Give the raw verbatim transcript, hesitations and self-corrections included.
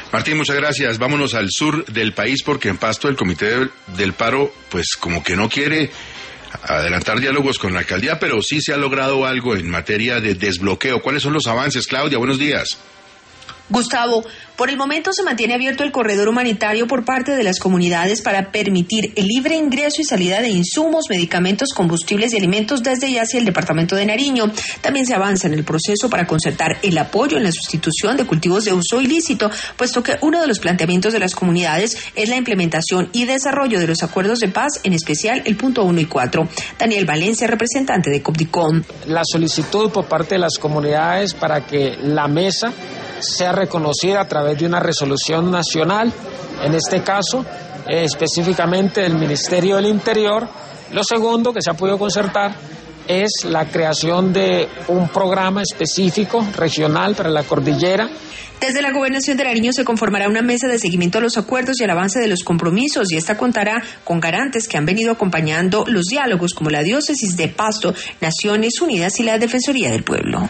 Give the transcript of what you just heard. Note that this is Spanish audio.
Martín, muchas gracias. Vámonos al sur del país porque en Pasto el Comité del, del Paro, pues como que no quiere adelantar diálogos con la alcaldía, pero sí se ha logrado algo en materia de desbloqueo. ¿Cuáles son los avances, Claudia? Buenos días. Gustavo, por el momento se mantiene abierto el corredor humanitario por parte de las comunidades para permitir el libre ingreso y salida de insumos, medicamentos, combustibles y alimentos desde y hacia el departamento de Nariño. También se avanza en el proceso para concertar el apoyo en la sustitución de cultivos de uso ilícito, puesto que uno de los planteamientos de las comunidades es la implementación y desarrollo de los acuerdos de paz, en especial el punto uno y cuatro. Daniel Valencia, representante de COPDICOM. La solicitud por parte de las comunidades para que la mesa sea reconocida a través de una resolución nacional, en este caso eh, específicamente del Ministerio del Interior. Lo segundo que se ha podido concertar es la creación de un programa específico regional para la cordillera. Desde la Gobernación de Nariño se conformará una mesa de seguimiento a los acuerdos y al avance de los compromisos, y esta contará con garantes que han venido acompañando los diálogos, como la Diócesis de Pasto, Naciones Unidas y la Defensoría del Pueblo.